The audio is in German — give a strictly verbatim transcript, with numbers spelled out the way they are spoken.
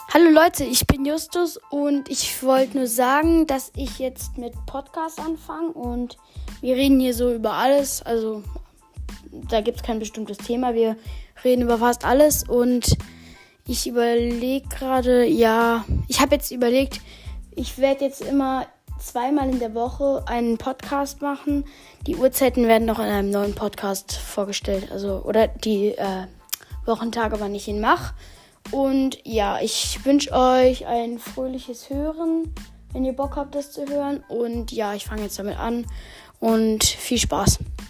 Hallo Leute, ich bin Justus und ich wollte nur sagen, dass ich jetzt mit Podcast anfange und wir reden hier so über alles. Also da gibt es kein bestimmtes Thema, wir reden über fast alles und ich überlege gerade, ja, ich habe jetzt überlegt, ich werde jetzt immer zweimal in der Woche einen Podcast machen. Die Uhrzeiten werden noch in einem neuen Podcast vorgestellt, also oder die äh, Wochentage, wann ich ihn mache. Und ja, ich wünsche euch ein fröhliches Hören, wenn ihr Bock habt, das zu hören. Und ja, ich fange jetzt damit an und viel Spaß.